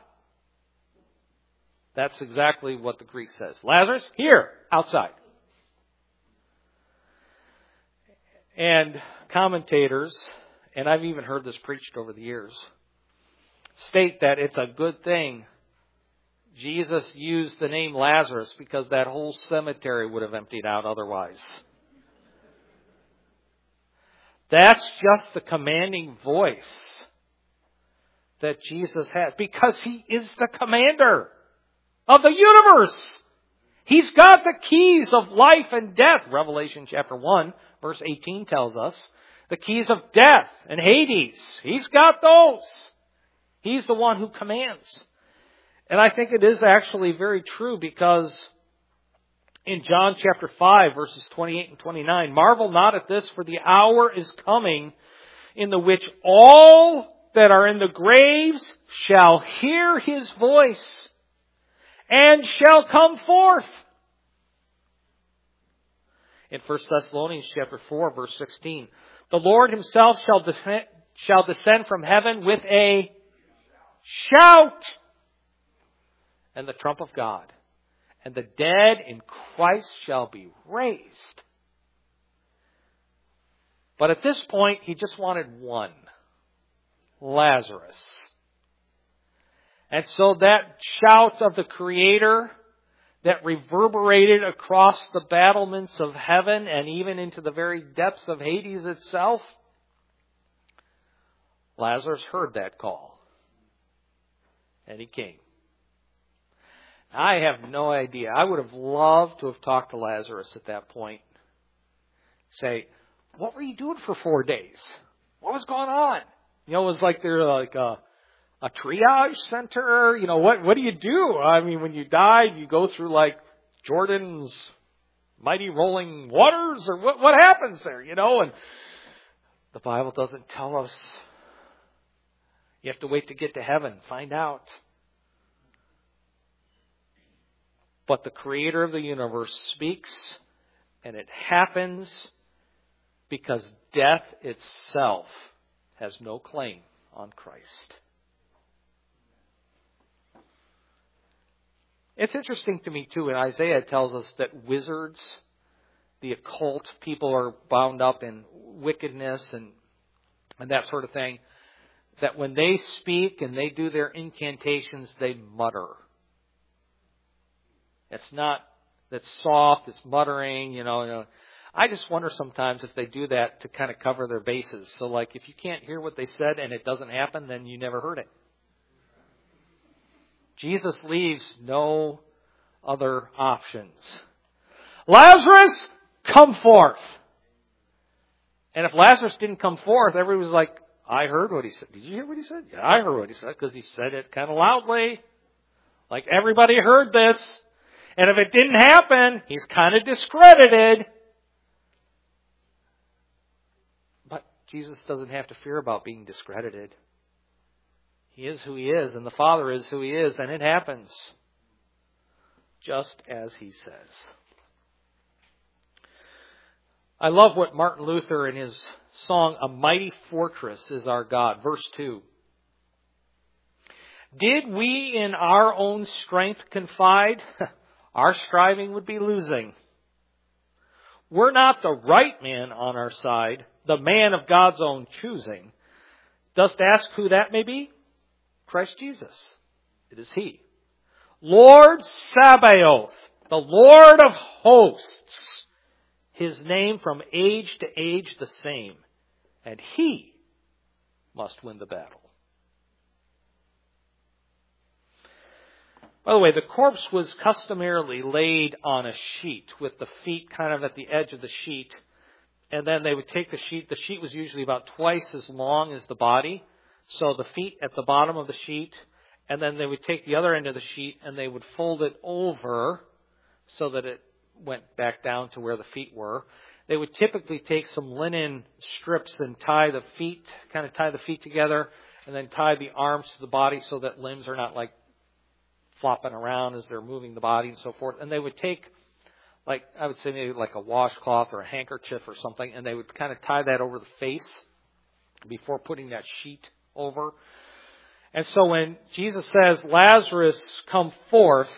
That's exactly what the Greek says. Lazarus, here, outside. And commentators, and I've even heard this preached over the years, state that it's a good thing Jesus used the name Lazarus because that whole cemetery would have emptied out otherwise. That's just the commanding voice that Jesus had because He is the commander of the universe. He's got the keys of life and death. Revelation chapter 1, verse 18 tells us the keys of death and Hades. He's got those. He's the one who commands. And I think it is actually very true because in John chapter 5, verses 28 and 29, marvel not at this, for the hour is coming in the which all that are in the graves shall hear His voice and shall come forth. In 1 Thessalonians chapter 4, verse 16, the Lord Himself shall descend from heaven with a shout. and the trump of God, and the dead in Christ shall be raised. But at this point, he just wanted one, Lazarus. And so that shout of the Creator that reverberated across the battlements of heaven and even into the very depths of Hades itself, Lazarus heard that call. And he came. I have no idea. I would have loved to have talked to Lazarus at that point. Say, what were you doing for 4 days? What was going on? It was like they're like a triage center. What do you do? I mean, when you die, you go through like Jordan's mighty rolling waters, or what happens there? And the Bible doesn't tell us. You have to wait to get to heaven, find out. But the Creator of the universe speaks, and it happens because death itself has no claim on Christ. It's interesting to me, too, in Isaiah it tells us that wizards, the occult, people are bound up in wickedness and that sort of thing, that when they speak and they do their incantations, they mutter. It's not that's soft, it's muttering, I just wonder sometimes if they do that to kind of cover their bases. So like if you can't hear what they said and it doesn't happen, then you never heard it. Jesus leaves no other options. Lazarus, come forth. And if Lazarus didn't come forth, everybody was like, I heard what he said. Did you hear what he said? Yeah, I heard what he said because he said it kind of loudly. Like everybody heard this. And if it didn't happen, he's kind of discredited. But Jesus doesn't have to fear about being discredited. He is who he is, and the Father is who he is, and it happens just as he says. I love what Martin Luther in his song, A Mighty Fortress is Our God, verse 2. Did we in our own strength confide? Our striving would be losing. We're not the right man on our side, the man of God's own choosing. Dost ask who that may be? Christ Jesus. It is He. Lord Sabaoth, the Lord of hosts. His name from age to age the same. And He must win the battle. By the way, the corpse was customarily laid on a sheet with the feet kind of at the edge of the sheet. And then they would take the sheet. The sheet was usually about twice as long as the body. So the feet at the bottom of the sheet. And then they would take the other end of the sheet and they would fold it over so that it went back down to where the feet were. They would typically take some linen strips and tie the feet together, and then tie the arms to the body so that limbs are not like flopping around as they're moving the body and so forth. And they would take, like, I would say maybe like a washcloth or a handkerchief or something, and they would kind of tie that over the face before putting that sheet over. And so when Jesus says, Lazarus, come forth,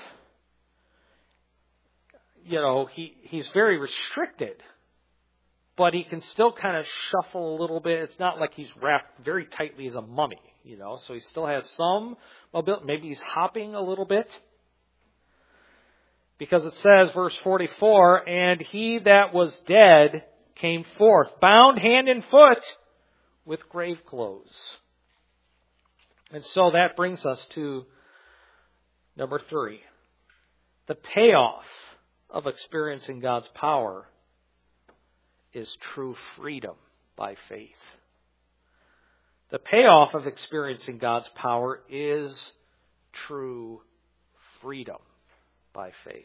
he's very restricted. But he can still kind of shuffle a little bit. It's not like he's wrapped very tightly as a mummy, So he still has some mobility. Maybe he's hopping a little bit. Because it says, verse 44, and he that was dead came forth, bound hand and foot with grave clothes. And so that brings us to number 3. The payoff of experiencing God's power is true freedom by faith. The payoff of experiencing God's power is true freedom by faith.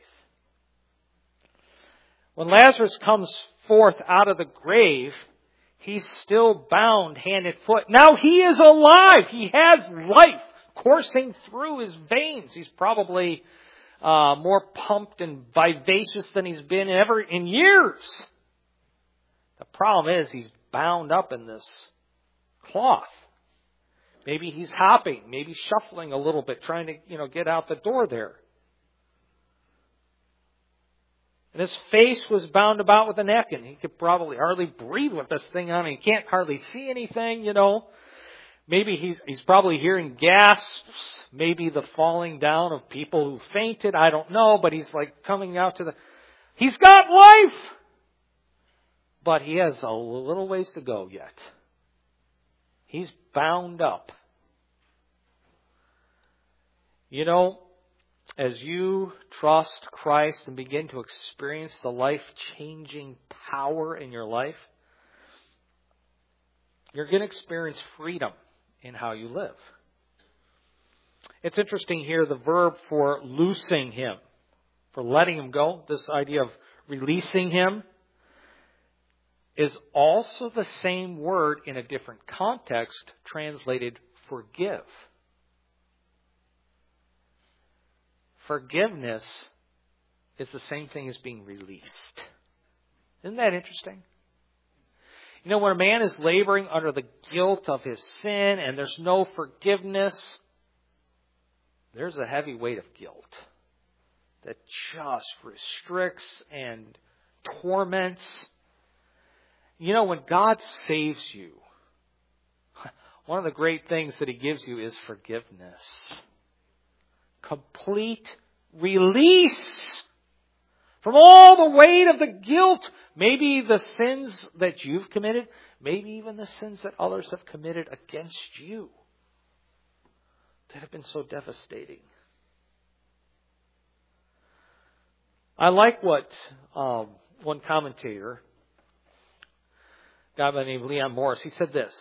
When Lazarus comes forth out of the grave, he's still bound hand and foot. Now he is alive. He has life coursing through his veins. He's probably more pumped and vivacious than he's been ever in years. The problem is he's bound up in this cloth. Maybe he's hopping, maybe shuffling a little bit, trying to, get out the door there. And his face was bound about with a neck, and he could probably hardly breathe with this thing on. He can't hardly see anything, Maybe he's probably hearing gasps, maybe the falling down of people who fainted. I don't know, but he's like coming out to he's got life! But he has a little ways to go yet. He's bound up. As you trust Christ and begin to experience the life-changing power in your life, you're going to experience freedom in how you live. It's interesting here, the verb for loosing him, for letting him go, this idea of releasing him, is also the same word in a different context translated forgive. Forgiveness is the same thing as being released. Isn't that interesting? When a man is laboring under the guilt of his sin and there's no forgiveness, there's a heavy weight of guilt that just restricts and torments. When God saves you, one of the great things that He gives you is forgiveness. Complete release from all the weight of the guilt. Maybe the sins that you've committed, maybe even the sins that others have committed against you that have been so devastating. I like what one commentator, a guy by the name of Leon Morris, he said this: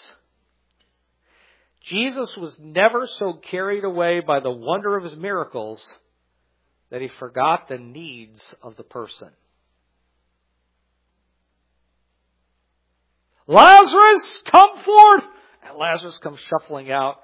Jesus was never so carried away by the wonder of His miracles that He forgot the needs of the person. Lazarus, come forth! And Lazarus comes shuffling out.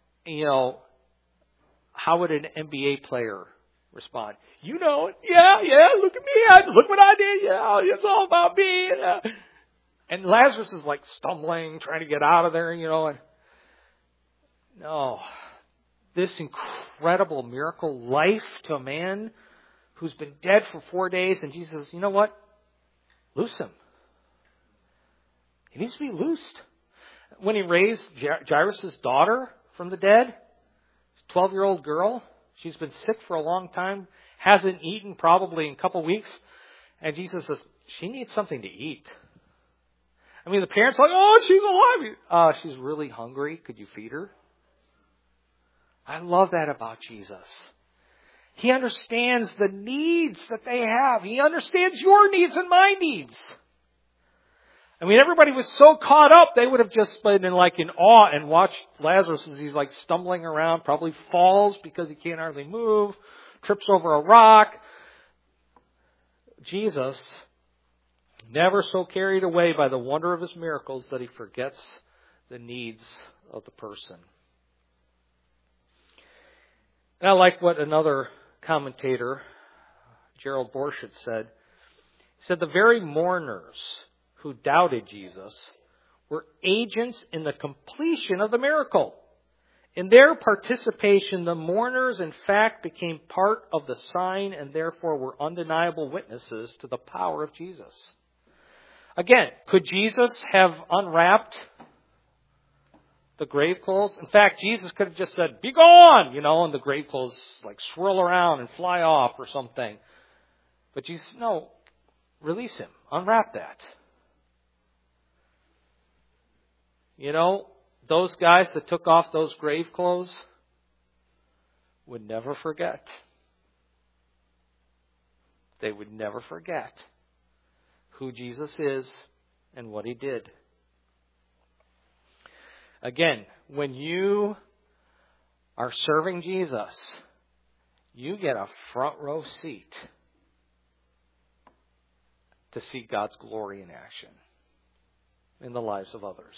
How would an NBA player respond? Yeah, look at me. Look what I did. Yeah, it's all about me. And Lazarus is like stumbling, trying to get out of there, and no, this incredible miracle, life to a man who's been dead for 4 days, and Jesus says, you know what? Loose him. He needs to be loosed. When He raised Jairus' daughter from the dead, 12-year-old girl, she's been sick for a long time, hasn't eaten probably in a couple weeks, and Jesus says, she needs something to eat. The parents are like, oh, she's alive. She's really hungry. Could you feed her? I love that about Jesus. He understands the needs that they have. He understands your needs and my needs. Everybody was so caught up, they would have just been in awe and watched Lazarus as he's stumbling around, probably falls because he can't hardly move, trips over a rock. Jesus, never so carried away by the wonder of His miracles that He forgets the needs of the person. And I like what another commentator, Gerald Borchardt, said. He said, the very mourners who doubted Jesus were agents in the completion of the miracle. In their participation, the mourners, in fact, became part of the sign and therefore were undeniable witnesses to the power of Jesus. Again, could Jesus have unwrapped the grave clothes? In fact, Jesus could have just said, be gone, and the grave clothes swirl around and fly off or something. But Jesus, no, release him. Unwrap that. Those guys that took off those grave clothes would never forget. They would never forget who Jesus is and what He did. Again, when you are serving Jesus, you get a front row seat to see God's glory in action in the lives of others.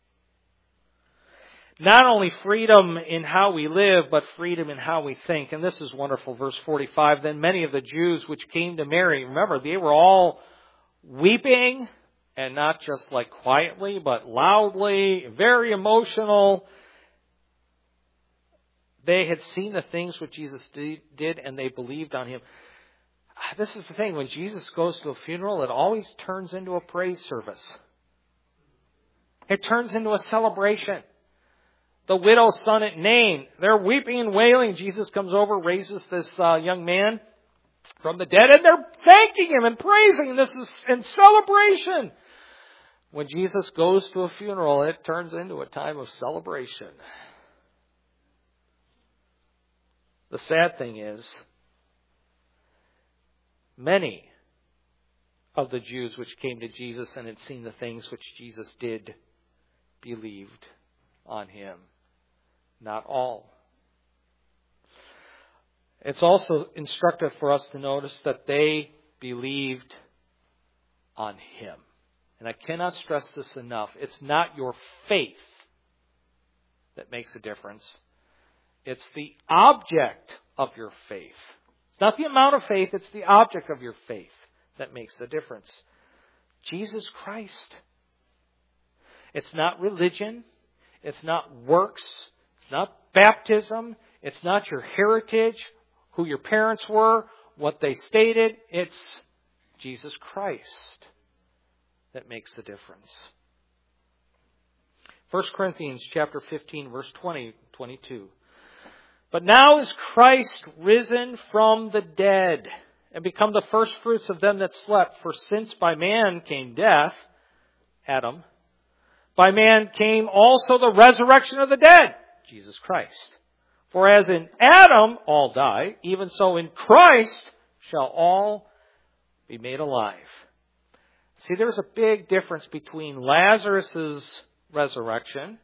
Not only freedom in how we live, but freedom in how we think. And this is wonderful, verse 45. Then many of the Jews which came to Mary, remember, they were all weeping, and not just quietly, but loudly, very emotional. They had seen the things which Jesus did, and they believed on Him. This is the thing. When Jesus goes to a funeral, it always turns into a praise service. It turns into a celebration. The widow's son at Nain, they're weeping and wailing. Jesus comes over, raises this young man from the dead, and they're thanking Him and praising Him. This is in celebration. When Jesus goes to a funeral, it turns into a time of celebration. The sad thing is, many of the Jews which came to Jesus and had seen the things which Jesus did believed on Him. Not all. It's also instructive for us to notice that they believed on Him. And I cannot stress this enough. It's not your faith that makes a difference. It's the object of your faith. It's not the amount of faith, it's the object of your faith that makes the difference. Jesus Christ. It's not religion. It's not works. It's not baptism. It's not your heritage, who your parents were, what they stated. It's Jesus Christ that makes the difference. 1 Corinthians chapter 15, verse 22. But now is Christ risen from the dead and become the firstfruits of them that slept. For since by man came death, Adam, by man came also the resurrection of the dead, Jesus Christ. For as in Adam all die, even so in Christ shall all be made alive. See, there's a big difference between Lazarus' resurrection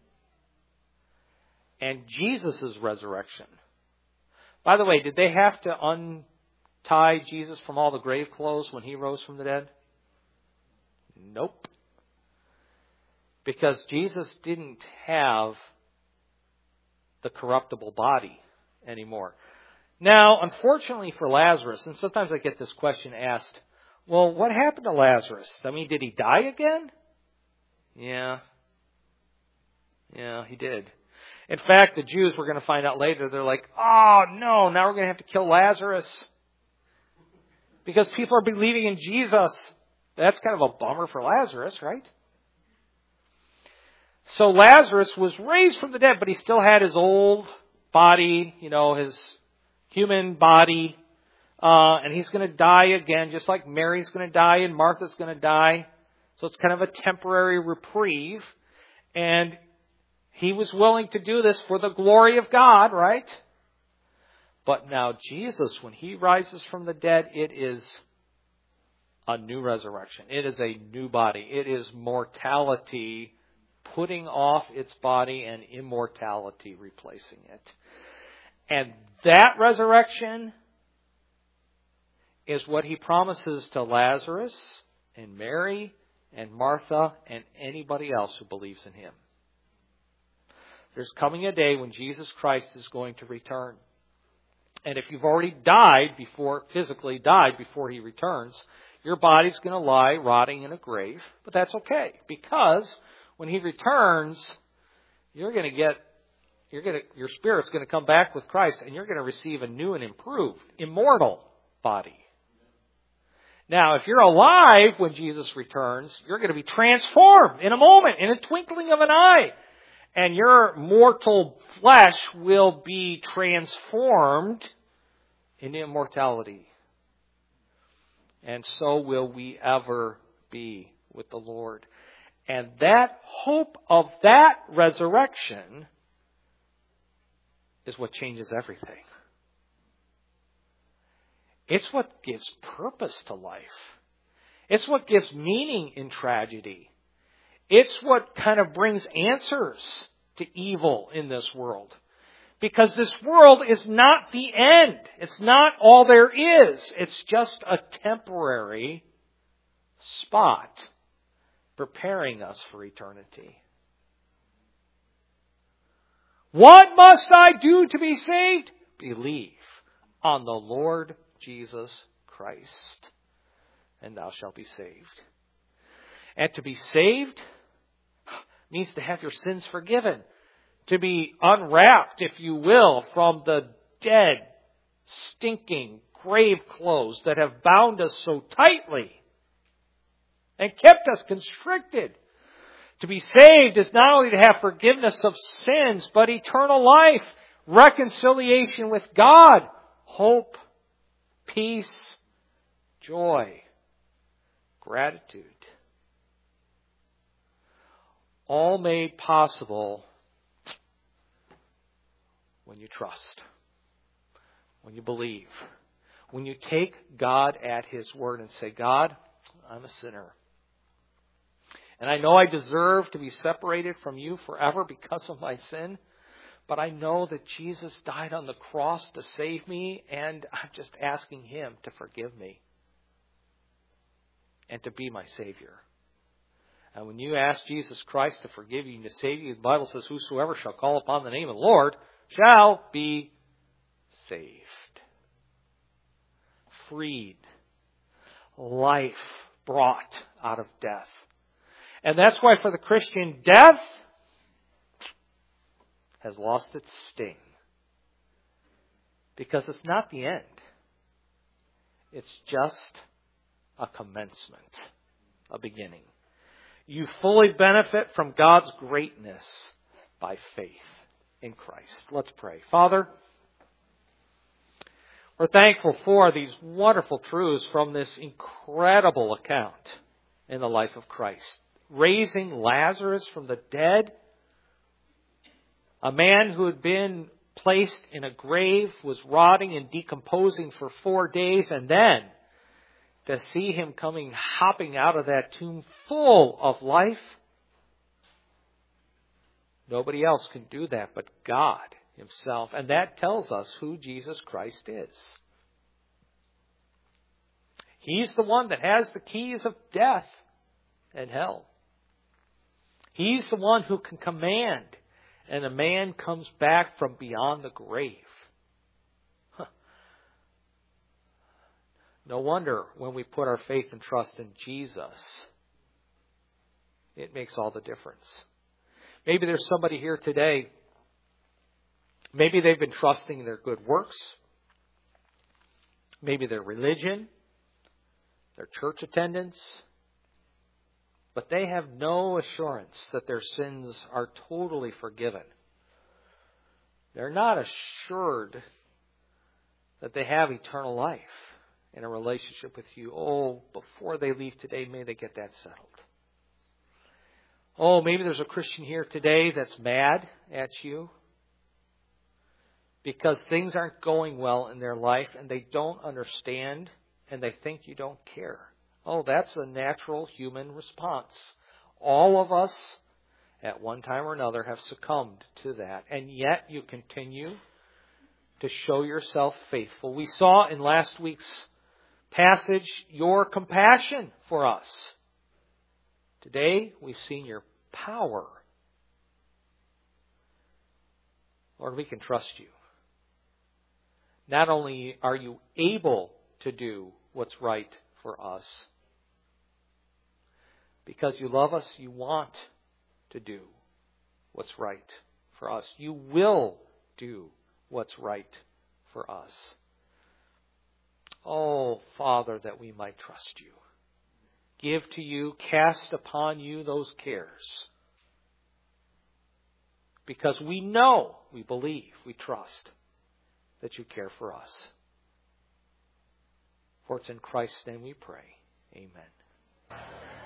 and Jesus' resurrection. By the way, did they have to untie Jesus from all the grave clothes when He rose from the dead? Nope. Because Jesus didn't have the corruptible body anymore. Now, unfortunately for Lazarus, and sometimes I get this question asked, well, what happened to Lazarus? I mean, did he die again? Yeah, he did. In fact, the Jews, we're going to find out later, they're like, oh no, now we're going to have to kill Lazarus because people are believing in Jesus. That's kind of a bummer for Lazarus, right? So Lazarus was raised from the dead, but he still had his old body, his human body, and he's going to die again, just like Mary's going to die and Martha's going to die. So it's kind of a temporary reprieve, and He was willing to do this for the glory of God, right? But now Jesus, when He rises from the dead, it is a new resurrection. It is a new body. It is mortality putting off its body and immortality replacing it. And that resurrection is what He promises to Lazarus and Mary and Martha and anybody else who believes in Him. There's coming a day when Jesus Christ is going to return. And if you've already physically died before He returns, your body's going to lie rotting in a grave. But that's okay, because when He returns, your spirit's going to come back with Christ, and you're going to receive a new and improved, immortal body. Now, if you're alive when Jesus returns, you're going to be transformed in a moment, in a twinkling of an eye. And your mortal flesh will be transformed into immortality. And so will we ever be with the Lord. And that hope of that resurrection is what changes everything. It's what gives purpose to life. It's what gives meaning in tragedy. It's what kind of brings answers to evil in this world. Because this world is not the end. It's not all there is. It's just a temporary spot preparing us for eternity. What must I do to be saved? Believe on the Lord Jesus Christ, and thou shalt be saved. And to be saved means to have your sins forgiven. To be unwrapped, if you will, from the dead, stinking, grave clothes that have bound us so tightly and kept us constricted. To be saved is not only to have forgiveness of sins, but eternal life, reconciliation with God, hope, peace, joy, gratitude. All made possible when you trust, when you believe, when you take God at His word and say, God, I'm a sinner. And I know I deserve to be separated from you forever because of my sin. But I know that Jesus died on the cross to save me, and I'm just asking Him to forgive me and to be my Savior. And when you ask Jesus Christ to forgive you and to save you, the Bible says, whosoever shall call upon the name of the Lord shall be saved. Freed. Life brought out of death. And that's why for the Christian, death has lost its sting. Because it's not the end. It's just a commencement, a beginning. You fully benefit from God's greatness by faith in Christ. Let's pray. Father, we're thankful for these wonderful truths from this incredible account in the life of Christ. Raising Lazarus from the dead, a man who had been placed in a grave, was rotting and decomposing for 4 days, and then to see him hopping out of that tomb full of life. Nobody else can do that but God Himself. And that tells us who Jesus Christ is. He's the one that has the keys of death and hell. He's the one who can command, and a man comes back from beyond the grave. No wonder when we put our faith and trust in Jesus, it makes all the difference. Maybe there's somebody here today, maybe they've been trusting in their good works, maybe their religion, their church attendance, but they have no assurance that their sins are totally forgiven. They're not assured that they have eternal life in a relationship with you. Oh, before they leave today, may they get that settled. Oh, maybe there's a Christian here today that's mad at you because things aren't going well in their life and they don't understand and they think you don't care. Oh, that's a natural human response. All of us, at one time or another, have succumbed to that. And yet you continue to show yourself faithful. We saw in last week's passage your compassion for us. Today, we've seen your power. Lord, we can trust you. Not only are you able to do what's right for us, because you love us, you want to do what's right for us. You will do what's right for us. Oh, Father, that we might trust you. Give to you, cast upon you those cares. Because we know, we believe, we trust that you care for us. For it's in Christ's name we pray. Amen.